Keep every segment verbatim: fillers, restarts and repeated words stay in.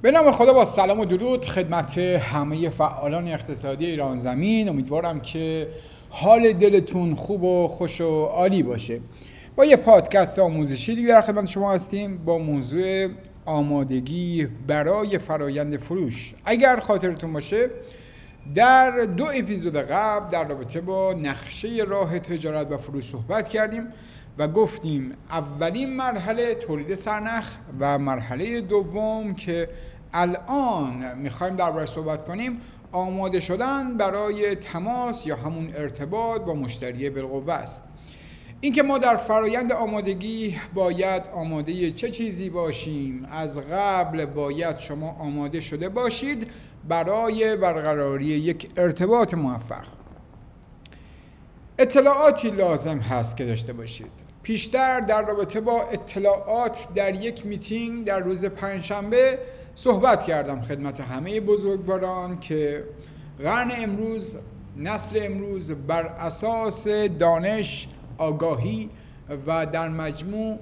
به نام خدا، با سلام و درود خدمت همه فعالان اقتصادی ایران زمین. امیدوارم که حال دلتون خوب و خوش و عالی باشه. با یه پادکست آموزشی دیگه در خدمت شما هستیم با موضوع آمادگی برای فرایند فروش. اگر خاطرتون باشه در دو اپیزود قبل در رابطه با نقشه راه تجارت و فروش صحبت کردیم و گفتیم اولین مرحله تولید سرنخ و مرحله دوم که الان میخوایم درباره‌اش صحبت کنیم آماده شدن برای تماس یا همون ارتباط با مشتری بالقوه است. اینکه ما در فرایند آمادگی باید آماده چه چیزی باشیم، از قبل باید شما آماده شده باشید برای برقراری یک ارتباط موفق. اطلاعاتی لازم هست که داشته باشید. پیشتر در رابطه با اطلاعات در یک میتینگ در روز پنجشنبه صحبت کردم خدمت همه بزرگواران که قرن امروز، نسل امروز بر اساس دانش، آگاهی و در مجموع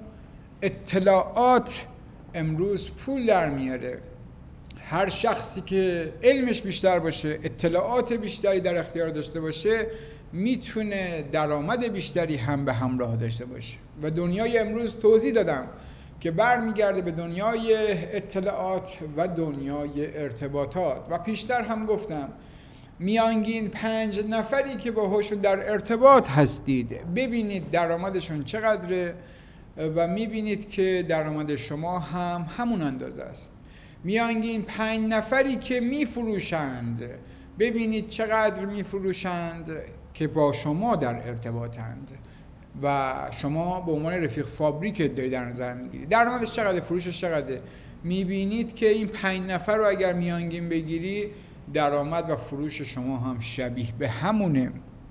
اطلاعات امروز پول در میاره. هر شخصی که علمش بیشتر باشه، اطلاعات بیشتری در اختیار داشته باشه، میتونه درآمد بیشتری هم به همراه داشته باشه. و دنیای امروز توضیح دادم که برمیگرده به دنیای اطلاعات و دنیای ارتباطات. و پیشتر هم گفتم میانگین پنج نفری که باهاشون در ارتباط هستید ببینید درآمدشون چقدره و میبینید که درآمد شما هم همون اندازه است. میانگین پنج نفری که میفروشند ببینید چقدر میفروشند که با شما در ارتباطند و شما به عنوان رفیق فابریک داری در نظر میگیرید. درآمدش چقدر، فروشش چقدر، میبینید که این پنج نفر رو اگر میانگین بگیری درآمد و فروش شما هم شبیه به همونه.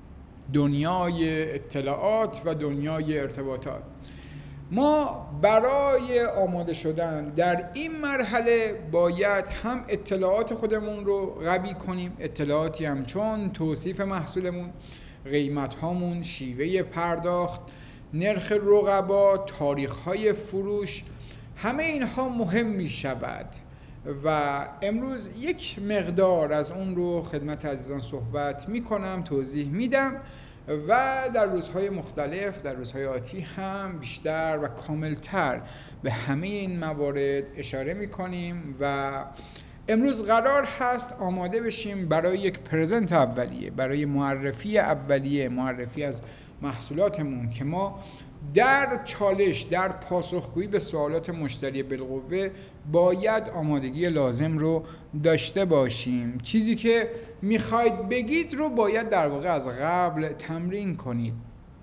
دنیای اطلاعات و دنیای ارتباطات. ما برای آماده شدن در این مرحله باید هم اطلاعات خودمون رو قوی کنیم، اطلاعاتی هم چون توصیف محصولمون، قیمت هامون، شیوه پرداخت، نرخ رقبا، تاریخ های فروش، همه اینها مهم می شود و امروز یک مقدار از اون رو خدمت عزیزان صحبت می کنم، توضیح میدم و در روزهای مختلف، در روزهای آتی هم بیشتر و کاملتر به همه این موارد اشاره می کنیم. و امروز قرار هست آماده بشیم برای یک پرزنت اولیه، برای معرفی اولیه، معرفی از محصولاتمون که ما در چالش، در پاسخگویی به سوالات مشتری بالقوه باید آمادگی لازم رو داشته باشیم. چیزی که میخواید بگید رو باید در واقع از قبل تمرین کنید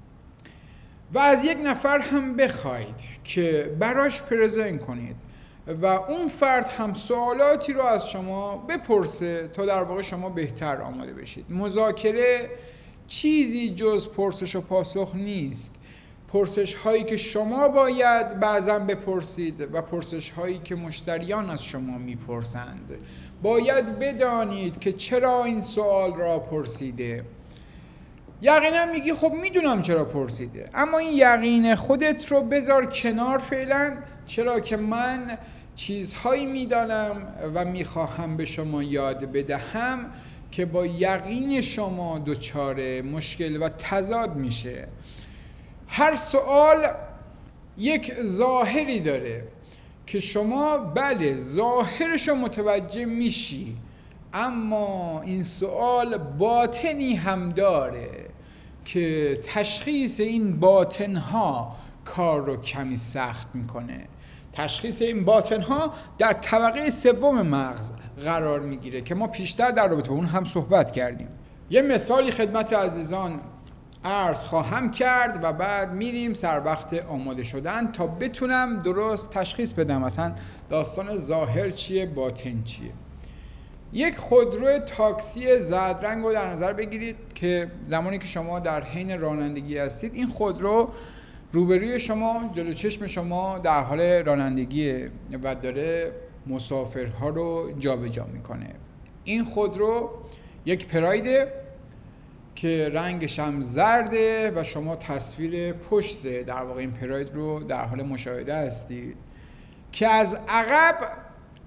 و از یک نفر هم بخواید که براش پرزنت کنید و اون فرد هم سوالاتی رو از شما بپرسه تا در واقع شما بهتر آماده بشید. مذاکره چیزی جز پرسش و پاسخ نیست. پرسش هایی که شما باید بعضا بپرسید و پرسش هایی که مشتریان از شما میپرسند. باید بدانید که چرا این سوال را پرسیده. یقینا میگی خب میدونم چرا پرسیده، اما این یقین خودت رو بذار کنار فعلا، چرا که من چیزهایی میدانم و میخواهم به شما یاد بدهم که با یقین شما دچار مشکل و تضاد میشه. هر سوال یک ظاهری داره که شما بله ظاهرش رو متوجه میشی، اما این سوال باطنی هم داره که تشخیص این باطنها کار رو کمی سخت میکنه. تشخیص این باطنها در طبقه سوم مغز قرار میگیره که ما پیشتر در رابطه با اون هم صحبت کردیم. یه مثالی خدمت عزیزان عرض خواهم کرد و بعد میریم سر وقت آماده شدن تا بتونم درست تشخیص بدم مثلا داستان ظاهر چیه، باطن چیه. یک خودرو تاکسی زرد رنگ رو در نظر بگیرید که زمانی که شما در حین رانندگی هستید این خودرو روبروی شما، جلو چشم شما در حال رانندگیه و داره مسافرها رو جابجا میکنه. این خودرو یک پرایده که رنگش هم زرده و شما تصویر پشت در واقع این پراید رو در حال مشاهده هستید که از عقب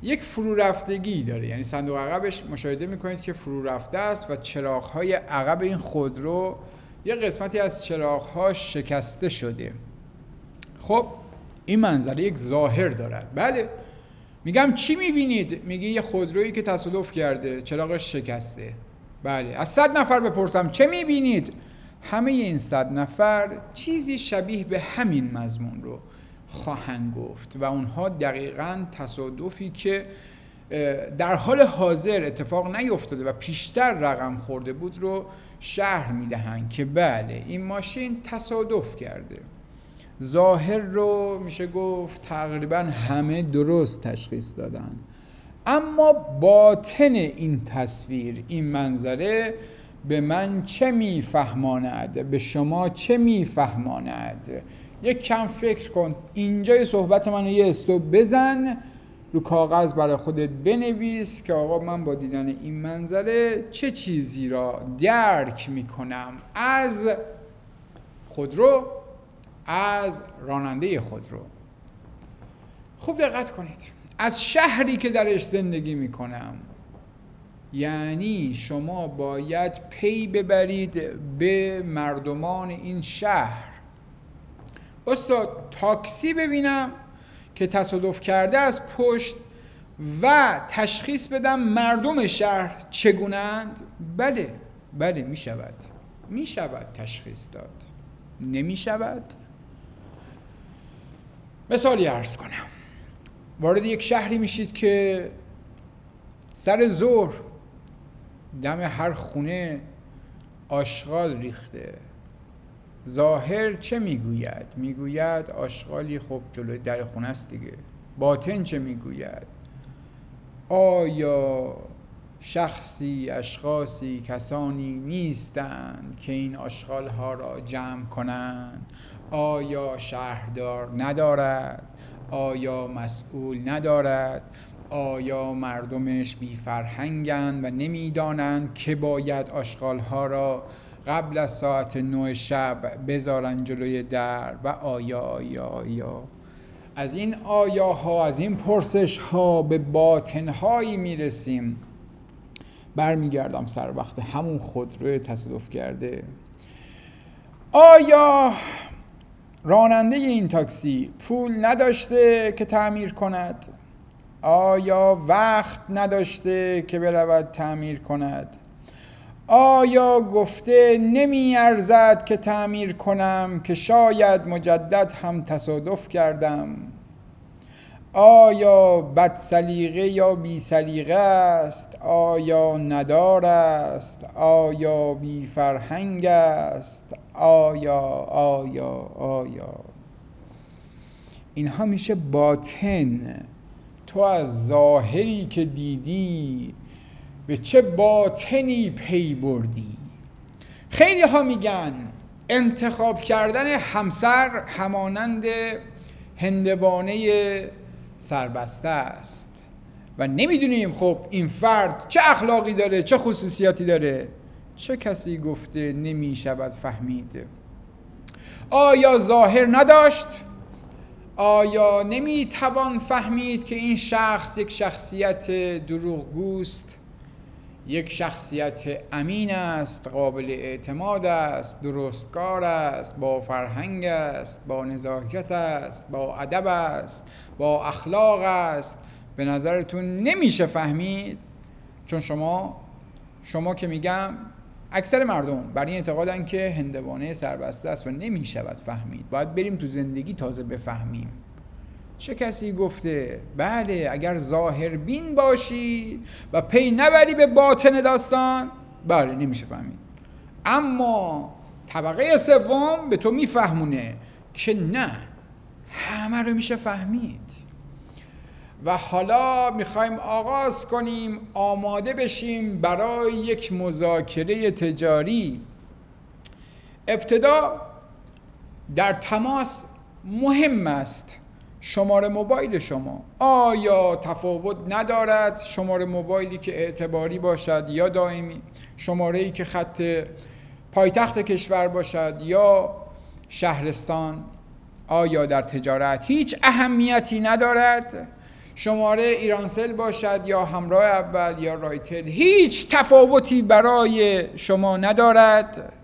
یک فرو رفتگی داره، یعنی صندوق عقبش مشاهده میکنید که فرو رفته است و چراغ‌های عقب این خودرو یه قسمتی از چراغ‌ها شکسته شده. خب این منظره یک ظاهر دارد. بله، میگم چی میبینید؟ میگه یه خودرویی که تصادف کرده، چراغش شکسته. بله. از صد نفر بپرسم چه میبینید؟ همه این صد نفر چیزی شبیه به همین مضمون رو خواهند گفت و اونها دقیقاً تصادفی که در حال حاضر اتفاق نیفتاده و پیشتر رقم خورده بود رو شرح میدهند که بله این ماشین تصادف کرده. ظاهر رو میشه گفت تقریباً همه درست تشخیص دادن، اما باطن این تصویر، این منظره به من چه میفهماند؟ به شما چه میفهماند؟ یک کم فکر کن. اینجای صحبت منو یه استوب بزن، رو کاغذ برای خودت بنویس که آقا من با دیدن این منظره چه چیزی را درک میکنم از خودرو، از راننده خودرو. خوب دقت کنید. از شهری که درش زندگی میکنم، یعنی شما باید پی ببرید به مردمان این شهر. استاد تاکسی ببینم که تصادف کرده از پشت و تشخیص بدم مردم شهر چگونند؟ بله بله می شود می شود تشخیص داد. نمی شود؟ مثالی عرض کنم. وارد یک شهری میشید که سر ظهر دم هر خونه آشغال ریخته. ظاهر چه میگوید؟ میگوید آشغالی خب جلوی در خونه است دیگه. باطن چه میگوید؟ آیا شخصی، اشخاصی، کسانی نیستند که این آشغال ها را جمع کنند؟ آیا شهردار ندارد؟ آیا مسئول ندارد؟ آیا مردمش بی فرهنگند و نمیدانند که باید آشغال ها را قبل از ساعت نه شب بذارن جلوی در؟ و آیا آیا آیا از این آیاها، از این پرسش ها به باطنهایی میرسیم. برمیگردم سر وقت همون خودروی تصادف کرده. آیا راننده این تاکسی پول نداشته که تعمیر کند؟ آیا وقت نداشته که برود تعمیر کند؟ آیا گفته نمی ارزد که تعمیر کنم که شاید مجدد هم تصادف کردم؟ آیا بد سلیقه یا بی سلیقه است؟ آیا ندار است؟ آیا بی فرهنگ است؟ آیا آیا آیا اینها میشه باطن. تو از ظاهری که دیدی به چه باطنی پی بردی؟ خیلی ها میگن انتخاب کردن همسر همانند هندوانه سربسته است و نمیدونیم خب این فرد چه اخلاقی داره، چه خصوصیاتی داره. چه کسی گفته نمیشود فهمید؟ آیا ظاهر نداشت؟ آیا نمیتوان فهمید که این شخص یک شخصیت دروغگوست، یک شخصیت امین است، قابل اعتماد است، درستکار است، با فرهنگ است، با نزاکت است، با ادب است، با اخلاق است؟ به نظرتون نمیشه فهمید؟ چون شما شما که میگم اکثر مردم بر این اعتقادن که هندوانه سربسته است و نمیشود فهمید. باید بریم تو زندگی تازه بفهمیم. چه کسی گفته؟ بله اگر ظاهر بین باشی و پی نبری به باطن داستان، بله نمیشه فهمید. اما طبقه سوم به تو میفهمونه که نه، همه رو میشه فهمید. و حالا میخوایم آغاز کنیم، آماده بشیم برای یک مذاکره تجاری. ابتدا در تماس مهم است شماره موبایل شما. آیا تفاوت ندارد شماره موبایلی که اعتباری باشد یا دائمی، شماره‌ای که خط پایتخت کشور باشد یا شهرستان؟ آیا در تجارت هیچ اهمیتی ندارد؟ شماره ایرانسل باشد یا همراه اول یا رایتل، هیچ تفاوتی برای شما ندارد.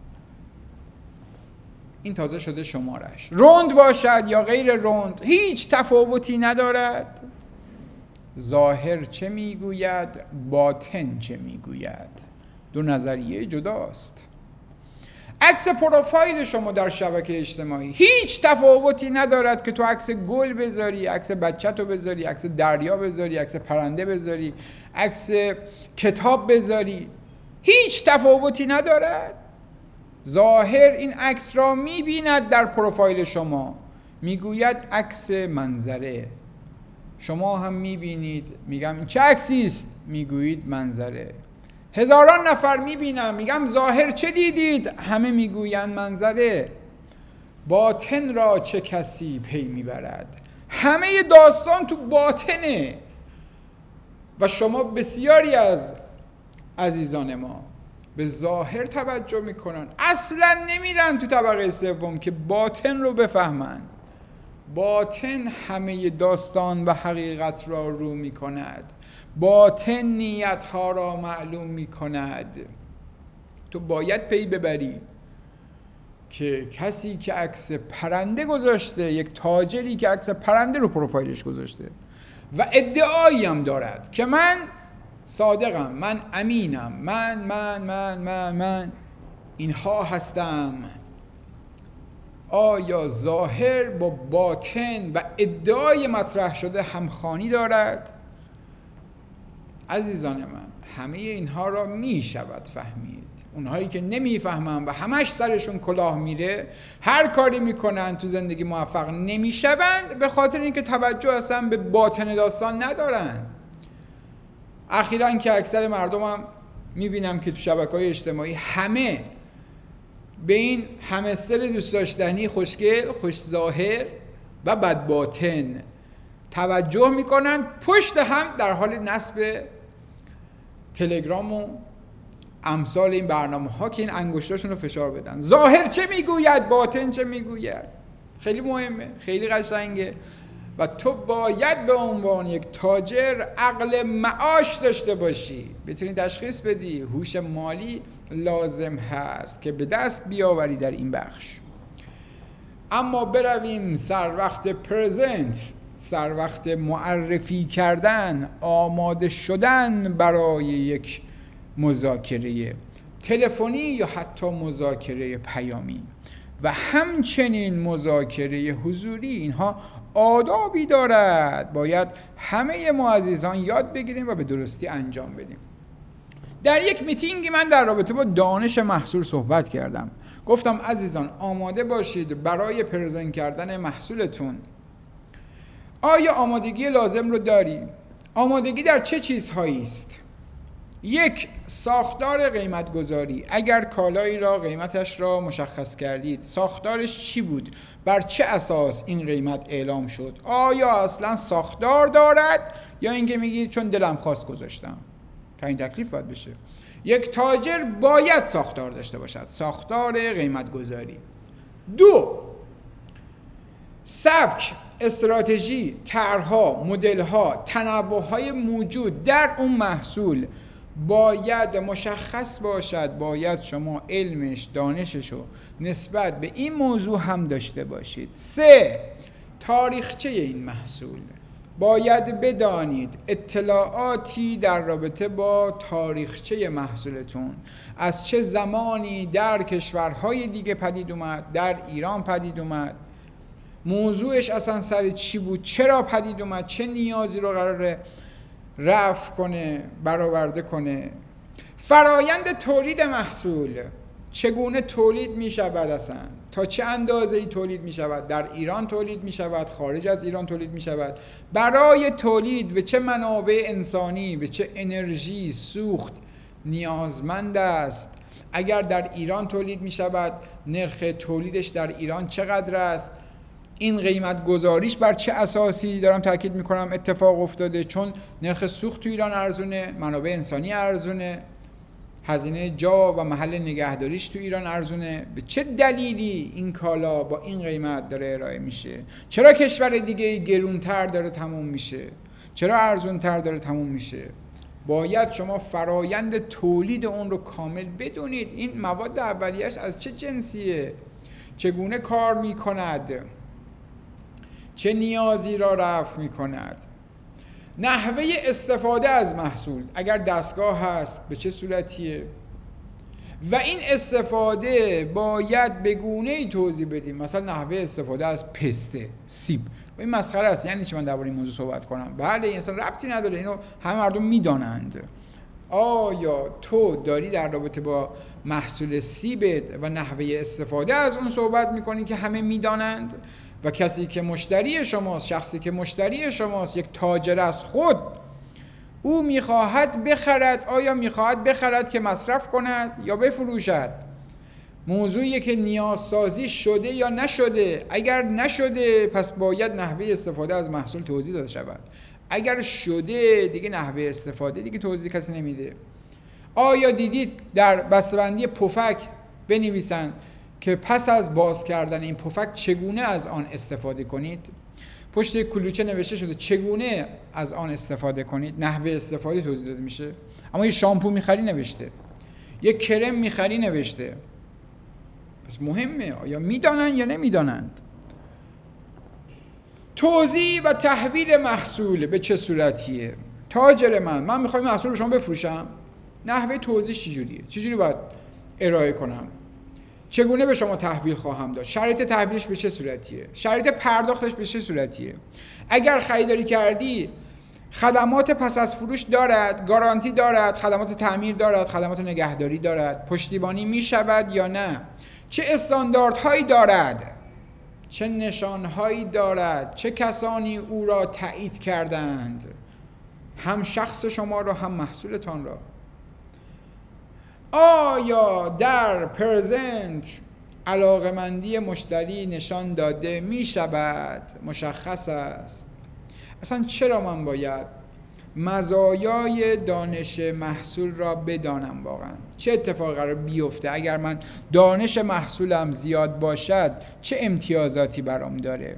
این تازه شده شمارش. روند باشد یا غیر روند، هیچ تفاوتی ندارد. ظاهر چه میگوید، باطن چه میگوید. دو نظریه جداست. عکس پروفایل شما در شبکه اجتماعی هیچ تفاوتی ندارد که تو عکس گل بذاری، عکس بچه‌تو بذاری، عکس دریا بذاری، عکس پرنده بذاری، عکس کتاب بذاری، هیچ تفاوتی ندارد. ظاهر این عکس را میبیند در پروفایل شما، میگوید عکس منظره. شما هم میبینید، میگم این چه عکسی است؟ میگویید منظره. هزاران نفر میبینم، میگم ظاهر چه دیدید؟ همه میگویند منظره. باطن را چه کسی پی میبرد؟ همه داستان تو باطنه. و شما بسیاری از عزیزان ما به ظاهر توجه میکنن، اصلا نمیرن تو طبقه سوم که باطن رو بفهمن. باطن همه داستان و حقیقت را رو میکند. باطن نیت ها را معلوم میکند. تو باید پی ببری که کسی که عکس پرنده گذاشته، یک تاجری که عکس پرنده رو پروفایلش گذاشته و ادعایی هم دارد که من صادقم، من امینم، من من من من من اینها هستم، آیا ظاهر با باطن و ادعای مطرح شده همخوانی دارد؟ عزیزان من، همه اینها را می شود فهمید. اونهایی که نمی فهمن و همش سرشون کلاه میره، هر کاری میکنن تو زندگی موفق نمی شوند، به خاطر اینکه توجه اصلا به باطن داستان ندارن. اخیراً که اکثر مردم هم میبینم که تو شبکه‌های اجتماعی همه به این همستر دوست داشتنی خوشگل، خوش ظاهر و بد باطن توجه میکنن، پشت هم در حال نصب تلگرام و امثال این برنامه ها که این انگشتاشون رو فشار بدن. ظاهر چه میگوید، باطن چه میگوید. خیلی مهمه، خیلی قشنگه و تو باید به عنوان یک تاجر عقل معاش داشته باشی، بتونی تشخیص بدی. هوش مالی لازم هست که به دست بیاوری در این بخش. اما برویم سر وقت پرزنت، سر وقت معرفی کردن، آماده شدن برای یک مذاکره تلفنی یا حتی مذاکره پیامی و همچنین مذاکره حضوری. اینها آدابی دارد، باید همه ما عزیزان یاد بگیریم و به درستی انجام بدیم. در یک میتینگی من در رابطه با دانش محصول صحبت کردم. گفتم عزیزان آماده باشید برای پرزنت کردن محصولتون. آیا آمادگی لازم رو داری؟ آمادگی در چه چیزهایی است؟ یک، ساختار قیمت گذاری. اگر کالایی را قیمتش را مشخص کردید، ساختارش چی بود؟ بر چه اساس این قیمت اعلام شد؟ آیا اصلا ساختار دارد یا اینکه میگید چون دلم خواست گذاشتم؟ تعیین تکلیف باید بشه. یک تاجر باید ساختار داشته باشد، ساختار قیمت گذاری. دو، سبک، استراتژی، طرح‌ها، مدل‌ها، تنوع‌های موجود در اون محصول باید مشخص باشد. باید شما علمش، دانششو نسبت به این موضوع هم داشته باشید. سه، تاریخچه این محصول. باید بدانید اطلاعاتی در رابطه با تاریخچه محصولتون، از چه زمانی در کشورهای دیگه پدید اومد، در ایران پدید اومد، موضوعش اصلا سر چی بود، چرا پدید اومد، چه نیازی رو قراره رفع کنه، برآورده کنه. فرایند تولید محصول، چگونه تولید می شود، اصلا تا چه اندازه ای تولید می شود، در ایران تولید می شود، خارج از ایران تولید می شود، برای تولید به چه منابع انسانی، به چه انرژی، سوخت نیازمند است. اگر در ایران تولید می شود، نرخ تولیدش در ایران چقدر است؟ این قیمت گذاریش بر چه اساسی، دارم تاکید میکنم، اتفاق افتاده؟ چون نرخ سوخت تو ایران ارزونه، منابع انسانی ارزونه. هزینه جا و محل نگهداریش تو ایران ارزونه؟ به چه دلیلی این کالا با این قیمت داره ارائه میشه؟ چرا کشور دیگه گرونتر داره تموم میشه؟ چرا ارزونتر داره تموم میشه؟ باید شما فرایند تولید اون رو کامل بدونید. این مواد اولیه‌اش از چه جنسیه؟ چگونه کار میکند؟ چه نیازی را رفع میکند؟ نحوه استفاده از محصول، اگر دستگاه هست به چه صورتیه؟ و این استفاده باید به گونه‌ای توضیح بدیم. مثلا نحوه استفاده از پسته، سیب. این مسخره است. یعنی چی من درباره این موضوع صحبت کنم؟ بله این اصلا ربطی نداره، اینو همه مردم میدانند. آیا تو داری در رابطه با محصول سیبت و نحوه استفاده از اون صحبت میکنی که همه میدانند؟ و کسی که مشتری شماست، شخصی که مشتری شماست، یک تاجر است خود، او میخواهد بخرد. آیا میخواهد بخرد که مصرف کند یا بفروشد؟ موضوعیه که نیازسازی شده یا نشده. اگر نشده پس باید نحوه استفاده از محصول توضیح داده شود. اگر شده دیگه نحوه استفاده دیگه توضیح کسی نمیده. آیا دیدید در بسته‌بندی پفک بنویسن که پس از باز کردن این پفک چگونه از آن استفاده کنید؟ پشت یک کلوچه نوشته شده چگونه از آن استفاده کنید، نحوه استفاده توضیح داده میشه. اما یه شامپو میخری نوشته، یه کرم میخری نوشته. پس مهمه آیا میدانن یا نمیدانند. توزیع و تحویل محصول به چه صورتیه؟ تاجر من من میخوام محصول رو شما بفروشم، نحوه توزیع چجوریه؟ چجوری باید ارائه کنم؟ چگونه به شما تحویل خواهم داد؟ شرایط تحویلش به چه صورتیه؟ شرایط پرداختش به چه صورتیه؟ اگر خریداری کردی خدمات پس از فروش دارد، گارانتی دارد، خدمات تعمیر دارد، خدمات نگهداری دارد، پشتیبانی می شود یا نه؟ چه استانداردهایی دارد؟ چه نشانهایی دارد؟ چه کسانی او را تایید کردند؟ هم شخص شما را هم محصولتان را. آیا در پرزنت علاقمندی مشتری نشان داده می شود؟ مشخص است. اصلا چرا من باید مزایای دانش محصول را بدانم؟ واقعا چه اتفاقی قرار بیفته اگر من دانش محصولم زیاد باشد؟ چه امتیازاتی برام داره؟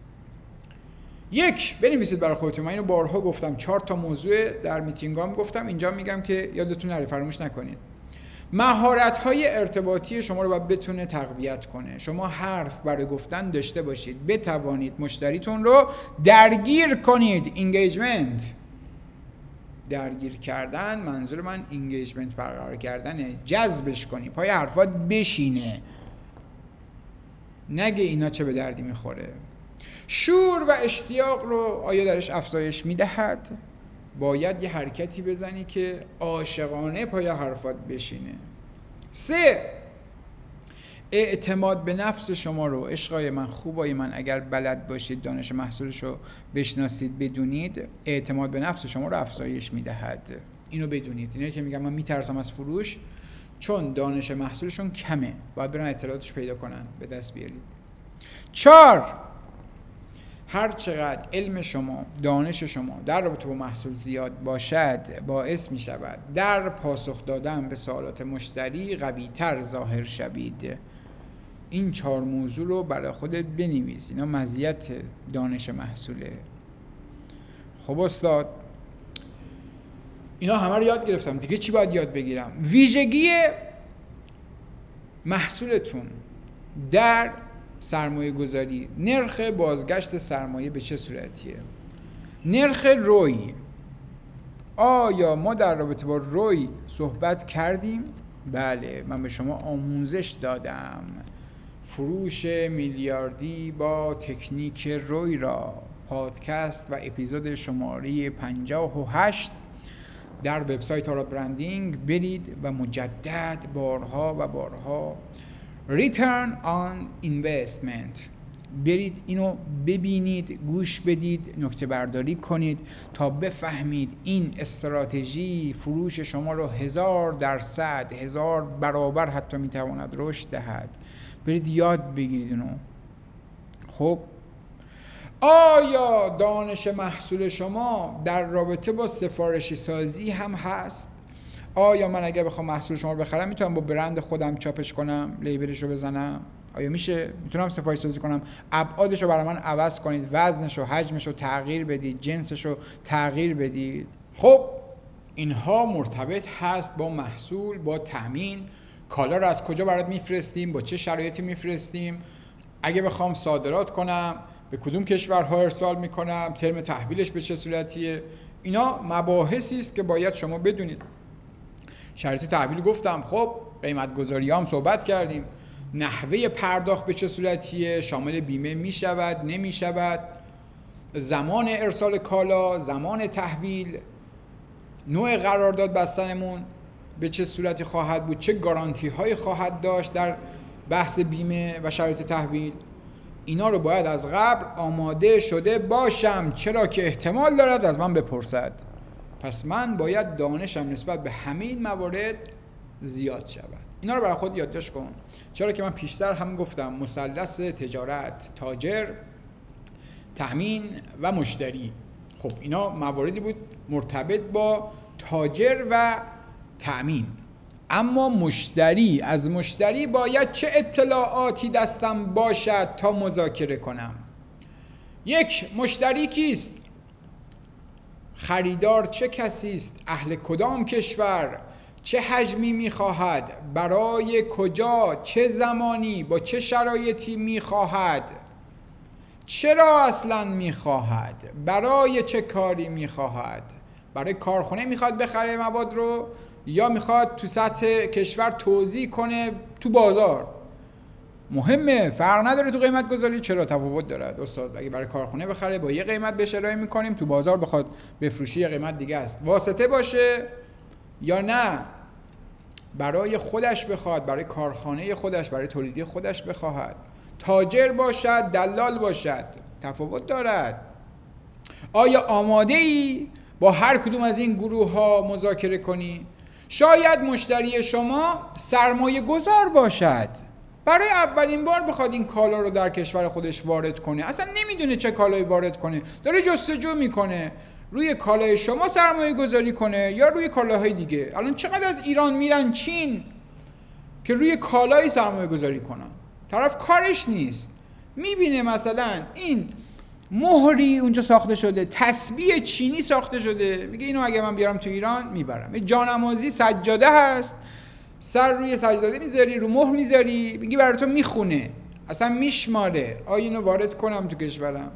یک، بنویسید برای خودتون. من اینو بارها گفتم، چهار تا موضوع در میتینگام گفتم، اینجا میگم که یادتون نره، فراموش نکنید. مهارت‌های ارتباطی شما رو باید بتونه تقویت کنه. شما حرف برای گفتن داشته باشید، بتوانید مشتریتون رو درگیر کنید. اینگیجمنت، درگیر کردن، منظور من اینگیجمنت برقرار کردنه. جذبش کنی، پای حرفات بشینه، نگه اینا چه به دردی میخوره. شور و اشتیاق رو آیا درش افزایش میدهد؟ باید یه حرکتی بزنی که عاشقانه پای حرفات بشینه. سه، اعتماد به نفس شما رو، عشقای من، خوبای من، اگر بلد باشید دانش محصولش رو بشناسید، بدونید، اعتماد به نفس شما رو افزایش میدهد. اینو بدونید. اینه که میگم من میترسم از فروش چون دانش محصولشون کمه، باید برن اطلاعاتش پیدا کنن، به دست بیارید. چهار، هر چقدر علم شما، دانش شما در رابطه با محصول زیاد باشد، باعث می شود در پاسخ دادن به سوالات مشتری قوی تر ظاهر شوید. این چهار موضوع رو برای خودت بنویس. اینا مزیت دانش محصوله. خب استاد، اینا همه رو یاد گرفتم، دیگه چی باید یاد بگیرم؟ ویژگی محصولتون در سرمایه گذاری، نرخ بازگشت سرمایه به چه صورتیه؟ نرخ روی، آیا ما در رابطه با روی صحبت کردیم؟ بله، من به شما آموزش دادم. فروش میلیاردی با تکنیک روی را، پادکست و اپیزود شماره پنجاه و هشت در وبسایت آراد برندینگ برید و مجدد بارها و بارها Return on Investment برید، اینو ببینید، گوش بدید، نکته برداری کنید تا بفهمید این استراتژی فروش شما رو هزار درصد، هزار برابر حتی میتواند رشد دهد. برید یاد بگیرید اونو. خب آیا دانش محصول شما در رابطه با سفارشی سازی هم هست؟ آیا من اگه بخوام محصول شما رو بخرم میتونم با برند خودم چاپش کنم، لیبلش رو بزنم؟ آیا میشه؟ میتونم سفارش سازی کنم ابعادش رو برای من عوض کنید، وزنش و حجمش رو تغییر بدید، جنسش رو تغییر بدید؟ خب اینها مرتبط هست با محصول، با تامین. کالا رو از کجا برات میفرستیم، با چه شرایطی میفرستیم، اگه بخوام صادرات کنم به کدوم کشورها ارسال میکنم، ترم تحویلش به چه صورتیه. اینا مباحثی است که باید شما بدونید. شرایط تحویل گفتم، خب قیمت گذاری هم صحبت کردیم، نحوه پرداخت به چه صورتیه، شامل بیمه میشود نمیشود، زمان ارسال کالا، زمان تحویل، نوع قرارداد بستنمون به چه صورتی خواهد بود، چه گارانتی هایی خواهد داشت در بحث بیمه و شرایط تحویل. اینا رو باید از قبل آماده شده باشم، چرا که احتمال دارد از من بپرسد. پس من باید دانشم نسبت به همه این موارد زیاد شود. اینا رو برای خود یادداشت کن، چرا که من پیشتر هم گفتم مثلث تجارت، تاجر، تامین و مشتری. خب اینا مواردی بود مرتبط با تاجر و تامین. اما مشتری، از مشتری باید چه اطلاعاتی دستم باشد تا مذاکره کنم؟ یک، مشتری کیست؟ خریدار چه کسی است؟ اهل کدام کشور؟ چه حجمی میخواهد؟ برای کجا؟ چه زمانی؟ با چه شرایطی میخواهد؟ چرا اصلا میخواهد؟ برای چه کاری میخواهد؟ برای کارخونه میخواد بخره مواد رو، یا میخواد تو سطح کشور توزیع کنه تو بازار؟ مهمه، فرق نداره تو قیمت گذاری. چرا تفاوت دارد استاد؟ اگه برای کارخونه بخره با یه قیمت بهش ارائه میکنیم، تو بازار بخواد بفروشی یه قیمت دیگه است. واسطه باشه یا نه برای خودش بخواد، برای کارخانه خودش، برای تولیدی خودش بخواهد؟ تاجر باشد، دلال باشد، تفاوت دارد. آیا آماده ای با هر کدوم از این گروه ها مذاکره کنی؟ شاید مشتری شما سرمایه گذار باشد، برای اولین بار بخواد این کالا رو در کشور خودش وارد کنه، اصلا نمیدونه چه کالایی وارد کنه، داره جستجو میکنه روی کالای شما سرمایه گذاری کنه یا روی کالاهای دیگه. الان چقدر از ایران میرن چین که روی کالایی سرمایه گذاری کنن، طرف کارش نیست، میبینه مثلا این مهری اونجا ساخته شده، تسبیح چینی ساخته شده، میگه اینو اگه من بیارم تو ایران میبرم. جانمازی سجاده هست، سر روی سجاده میذاری، رو مهر میذاری، میگه برای تو میخونه، اصلا میشماره. آیا اینو وارد کنم تو کشورم؟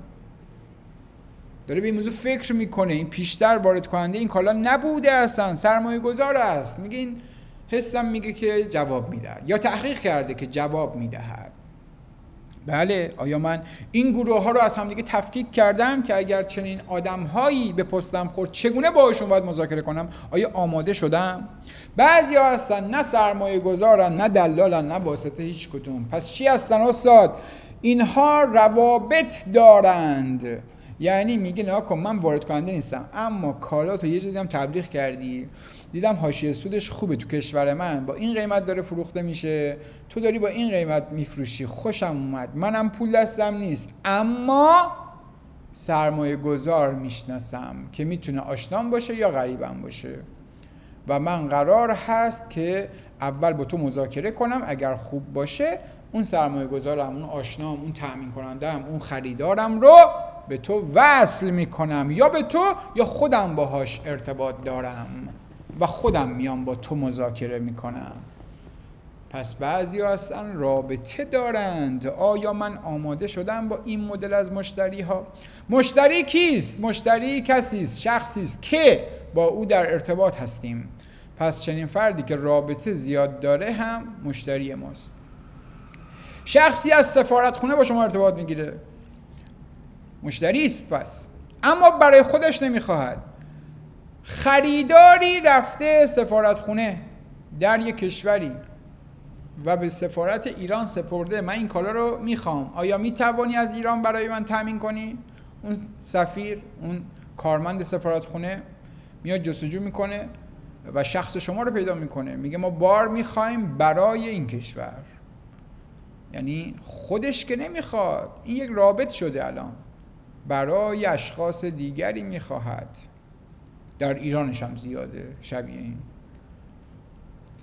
داره به این موضوع فکر میکنه. این پیشتر وارد کننده این کالا نبوده، اصلا سرمایه گذار است. میگه این حسم میگه که جواب میدهد، یا تحقیق کرده که جواب میدهد. بله، آیا من این گروه ها رو از هم دیگه تفکیک کردم که اگر چنین آدم هایی به پستم خورد چگونه باهاشون باید مذاکره کنم؟ آیا آماده شدم؟ بعضی ها هستن نه سرمایه گذارن، نه دلالن، نه واسطه هیچ کدوم. پس چی هستن استاد؟ اینها روابط دارند. یعنی میگه نه کن من وارد کننده نیستم، اما کالاتو یه جا دیدم تبلیغ کردی، دیدم حاشیه سودش خوبه تو کشور من، با این قیمت داره فروخته میشه، تو داری با این قیمت میفروشی، خوشم اومد، منم پول دستم نیست، اما سرمایه گذار میشناسم که میتونه آشنام باشه یا غریبم باشه و من قرار هست که اول با تو مذاکره کنم، اگر خوب باشه اون سرمایه گذارم، اون آشنام، اون تامین کنندم، اون خریدارم رو به تو وصل میکنم، یا به تو یا خودم باهاش ارتباط دارم و خودم میام با تو مذاکره میکنم. پس بعضی ها هستن رابطه دارند. آیا من آماده شدم با این مدل از مشتری ها؟ مشتری کیست؟ مشتری کسی است، شخصی است که با او در ارتباط هستیم. پس چنین فردی که رابطه زیاد داره هم مشتری ماست. شخصی از سفارتخونه با شما ارتباط میگیره، مشتری است پس، اما برای خودش نمیخواهد. خریداری رفته سفارتخونه در یک کشوری و به سفارت ایران سپرده من این کالا رو میخوام، آیا میتوانی از ایران برای من تامین کنی؟ اون سفیر، اون کارمند سفارتخونه میاد جستجو میکنه و شخص شما رو پیدا میکنه، میگه ما بار میخوایم برای این کشور. یعنی خودش که نمیخواد، این یک رابط شده الان، برای اشخاص دیگری میخواهد. در ایرانش هم زیاده شبیه این.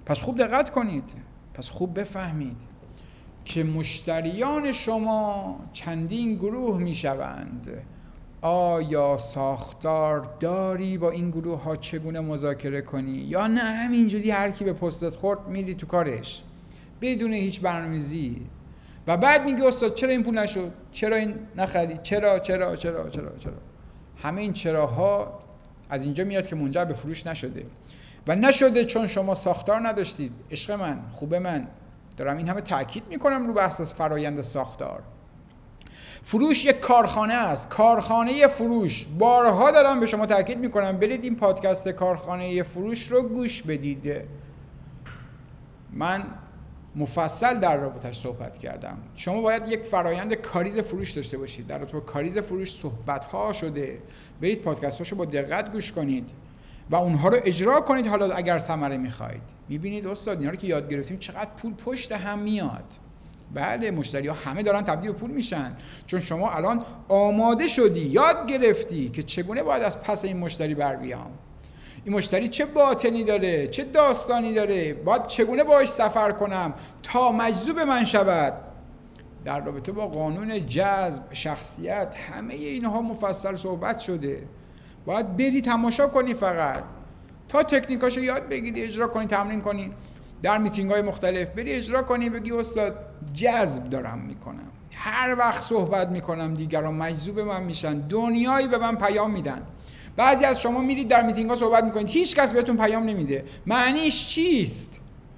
پس خوب دقت کنید، پس خوب بفهمید که مشتریان شما چندین گروه می شوند. آیا ساختار داری با این گروه ها چگونه مذاکره کنی، یا نه همینجوری هر کی به پستت خورد میری تو کارش بدون هیچ برنامه‌ریزی و بعد میگی استاد چرا این پول نشد، چرا این نخرید، چرا چرا چرا چرا چرا همه این چراها از اینجا میاد که منجر به فروش نشده و نشده چون شما ساختار نداشتید. عشق من، خوبه من دارم این همه تاکید میکنم رو بحث از فرایند ساختار. فروش یک کارخانه است، کارخانه فروش. بارها دارم به شما تاکید میکنم برید این پادکست کارخانه فروش رو گوش بدید. من مفصل در رابطش صحبت کردم. شما باید یک فرایند کاریز فروش داشته باشید. در رابطه با کاریز فروش صحبت ها شده. برید پادکستاشو با دقت گوش کنید و اونها رو اجرا کنید. حالا اگر ثمره میخواید میبینید استاد اینا رو که یاد گرفتیم چقدر پول پشت هم میاد. بله، مشتری ها همه دارن تبدیل به پول میشن چون شما الان آماده شدی، یاد گرفتی که چگونه باید از پس این مشتری بر بیام. این مشتری چه باطنی داره، چه داستانی داره، باید چگونه باهاش سفر کنم تا مجذوب من شود. در رابطه با قانون جذب شخصیت همه اینها مفصل صحبت شده. باید بری تماشا کنی فقط تا تکنیکاشو یاد بگیری، اجرا کنی، تمرین کنی، در میتینگ‌های مختلف بری اجرا کنی، بگی استاد جذب دارم میکنم، هر وقت صحبت میکنم دیگران مجذوب من میشن، دنیایی به من پیام میدن. بعضی از شما میرید در میتینگ‌ها صحبت میکنید هیچ کس بهتون پیام نمیده. معنیش چیست؟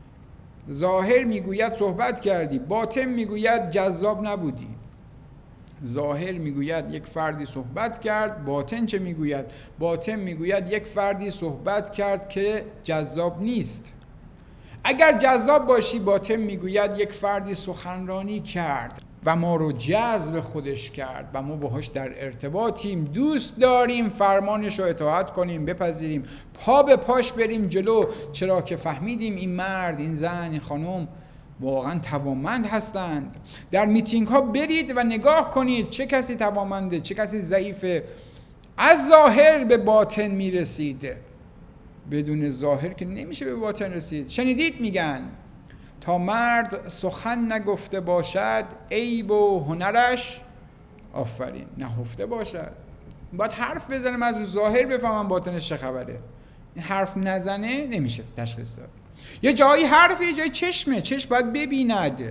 ظاهر میگوید صحبت کردی، باطن میگوید جذاب نبودی. ظاهر میگوید یک فردی صحبت کرد، باطن چه میگوید؟ باطن میگوید یک فردی صحبت کرد که جذاب نیست. اگر جذاب باشی باطن میگوید یک فردی سخنرانی کرد و ما رو جذب خودش کرد و ما باهاش در ارتباطیم، دوست داریم فرمانش رو اطاعت کنیم، بپذیریم، پا به پاش بریم جلو. چرا که فهمیدیم این مرد، این زن، این خانم واقعا توانمند هستند. در میتینگ ها برید و نگاه کنید چه کسی توانمنده، چه کسی ضعیفه. از ظاهر به باطن میرسید، بدون ظاهر که نمیشه به باطن رسید. شنیدید میگن تا مرد سخن نگفته باشد عیب و هنرش آفرین نهفته باشد. باید حرف بزنه، من از ظاهر بفهمم باطنش چه خبره. این حرف نزنه نمیشه تشخیص داد. یه جایی حرفی، یه جایی چشمه، چشم باید ببیند.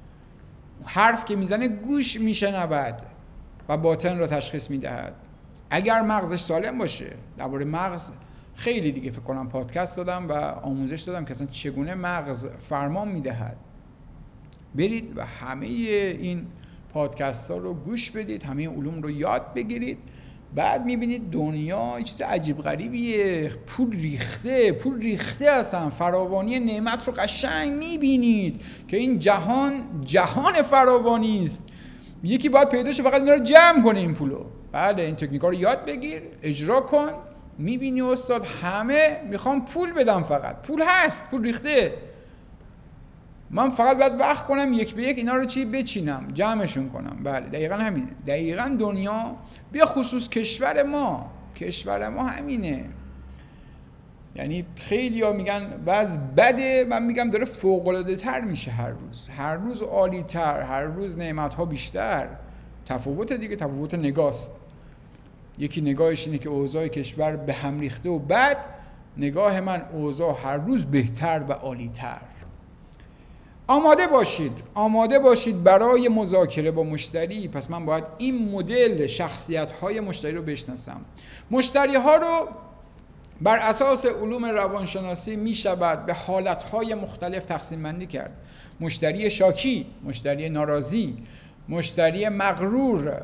حرف که میزنه گوش میشنود و باطن رو تشخیص میدهد. اگر مغزش سالم باشه. درباره مغز خیلی دیگه فکر کنم پادکست دادم و آموزش دادم که اصلا چگونه مغز فرمان میدهد. برید و همه این پادکست ها رو گوش بدید، همه علوم رو یاد بگیرید. بعد میبینید دنیا چیز عجیب غریبیه، پول ریخته، پول ریخته اصلا، فراوانی نعمت رو قشنگ میبینید که این جهان جهان فراوانی است. یکی باید پیدا شه فقط اینا رو جمع کنه این پولو. بله، این تکنیکا رو یاد بگیر، اجرا کن. میبینی استاد همه میخوام پول بدم، فقط پول هست، پول ریخته، من فقط باید وقت کنم یک به یک اینا رو چی بچینم، جمعشون کنم. بله دقیقا همینه. دقیقا دنیا به خصوص کشور ما کشور ما همینه. یعنی خیلی ها میگن بعض بده، من میگم داره فوق‌العاده تر میشه هر روز، هر روز عالی تر، هر روز نعمت ها بیشتر. تفاوت دیگه، تفاوت نگاست. یکی نگاهش اینه که اوضاع کشور به هم ریخته و بعد نگاه من اوضاع هر روز بهتر و عالی تر. آماده باشید، آماده باشید برای مذاکره با مشتری. پس من باید این مدل شخصیت های مشتری رو بشناسم. مشتری ها رو بر اساس علوم روانشناسی می شود به حالت های مختلف تقسیم بندی کرد. مشتری شاکی، مشتری ناراضی، مشتری مغرور،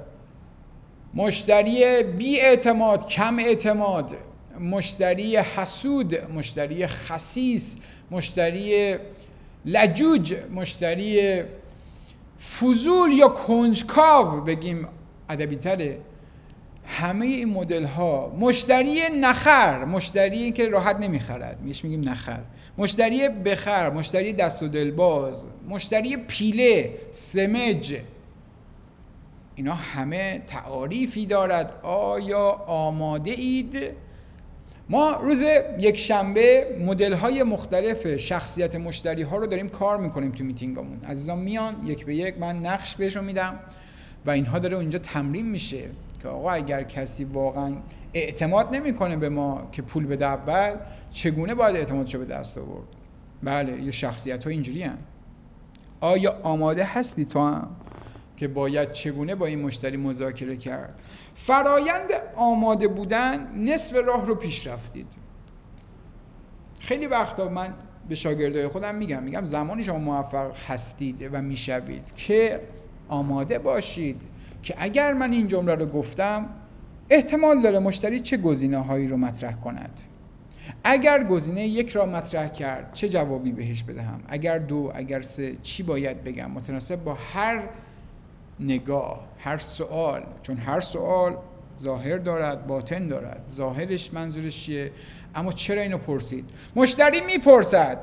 مشتری بی اعتماد، کم اعتماد، مشتری حسود، مشتری خسیس، مشتری لجوج، مشتری فضول یا کنجکاو بگیم ادبی تره. همه این مدل ها. مشتری نخر، مشتری که راحت نمیخرد میش میگیم نخر. مشتری بخر، مشتری دست و دلباز، مشتری پیله، سمج. اینا همه تعاریفی دارد. آیا آماده اید ما روز یک شنبه مدل های مختلف شخصیت مشتری ها رو داریم کار میکنیم تو میتینگامون. عزیزان میان یک به یک من نقش بهشون میدم و اینها داره اونجا تمرین میشه که آقا اگر کسی واقعا اعتماد نمیکنه به ما که پول بده اول، چگونه باید اعتمادشو به دست آورد؟ بله، یه شخصیت ها اینجوری هن. آیا آماده هستی تو هم که باید چگونه با این مشتری مذاکره کرد؟ فرایند آماده بودن نصف راه رو پیش رفتید. خیلی وقتا من به شاگردای خودم میگم میگم زمانی شما موفق هستید و میشوید که آماده باشید که اگر من این جمله رو گفتم احتمال داره مشتری چه گزینه‌هایی رو مطرح کند. اگر گزینه یک را مطرح کرد چه جوابی بهش بدهم؟ اگر دو، اگر سه، چی باید بگم متناسب با هر نگاه، هر سوال، چون هر سوال ظاهر دارد باطن دارد. ظاهرش منظورش چیه؟ اما چرا اینو پرسید؟ مشتری میپرسد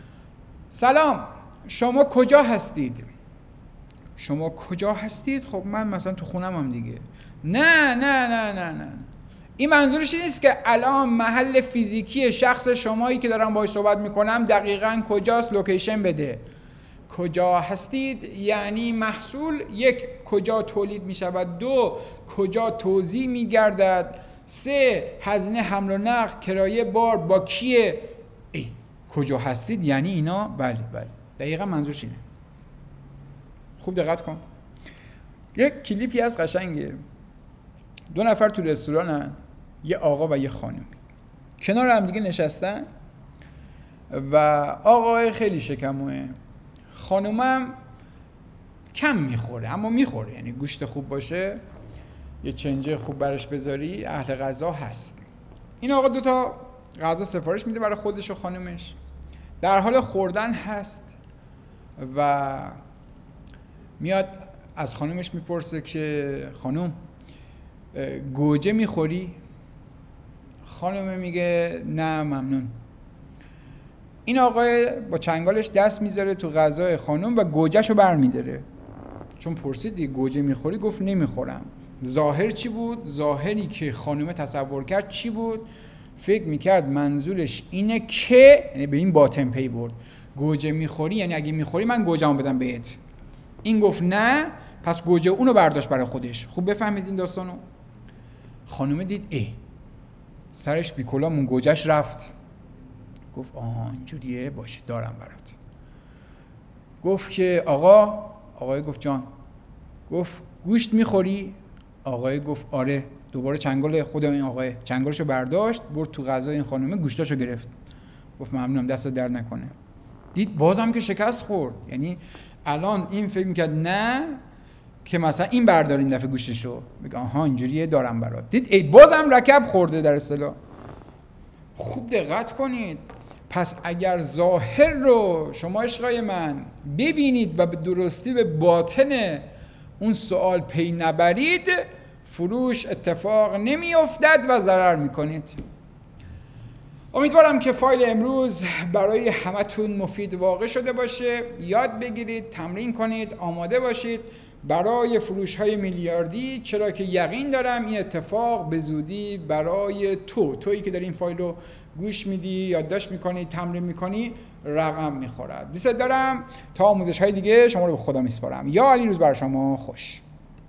سلام شما کجا هستید؟ شما کجا هستید؟ خب من مثلا تو خونم هم دیگه. نه نه نه نه نه این منظورش نیست که الان محل فیزیکی شخص شمایی که دارم باهاش صحبت میکنم دقیقاً کجاست، لوکیشن بده. کجا هستید یعنی محصول یک کجا تولید میشود، دو کجا توزیع میگردد، سه هزینه حمل و نقل، کرایه بار با کیه. ای کجا هستید یعنی اینا. بله بله دقیقاً منظورش اینه. خوب دقت کن. یک کلیپی از قشنگه. دو نفر تو رستورانن، یه آقا و یه خانم کنار هم دیگه نشستن و آقای خیلی شکموه، خانومم کم میخوره اما میخوره، یعنی گوشت خوب باشه یه چنجه خوب برش بذاری اهل غذا هست. این آقا دوتا غذا سفارش میده برای خودش و خانومش، در حال خوردن هست و میاد از خانومش میپرسه که خانوم گوجه میخوری؟ خانومه میگه نه ممنون. این آقای با چنگالش دست میذاره تو غذای خانوم و گوجهشو برمیداره. چون پرسید دیگه گوجه میخوری؟ گفت نمیخورم. ظاهر چی بود؟ ظاهری که خانومه تصور کرد چی بود؟ فکر میکرد منظورش اینه که، یعنی به این باطن پی برد، گوجه میخوری یعنی اگه میخوری من گوجه‌مو بدم بهت. این گفت نه، پس گوجه اونو برداشت برای خودش. خوب بفهمید این داستانو. خانومه دید ای سرش بیکلامون گوجهش رفت. گفت آها اینجوریه، باشه دارم برات. گفت که آقا، آقای گفت جان. گفت گوشت میخوری؟ آقای گفت آره. دوباره چنگال خود این آقای چنگالشو برداشت برد تو غذای این خانومه، گوشتاشو گرفت. گفت ممنونم دست درد نکنه. دید بازم که شکست خورد. یعنی الان این فکر میکرد نه که مثلا این بردار این دفعه گوشتشو بگه آها اینجوریه دارم برات. دید ای بازم رکب خورده در اصطلاح. خوب دقت کنید. پس اگر ظاهر رو شما عشقای من ببینید و به درستی به باطن اون سوال پی نبرید، فروش اتفاق نمی افتد و ضرر می کنید. امیدوارم که فایل امروز برای همتون مفید واقع شده باشه. یاد بگیرید، تمرین کنید، آماده باشید برای فروش های میلیاردی، چرا که یقین دارم این اتفاق به زودی برای تو تویی که داری این فایل رو گوش میدی، یادداشت میکنی، تمرین میکنی رقم میخورد. دوست دارم. تا آموزش های دیگه شما رو به خدا میسپارم. یا علی روز بر شما خوش.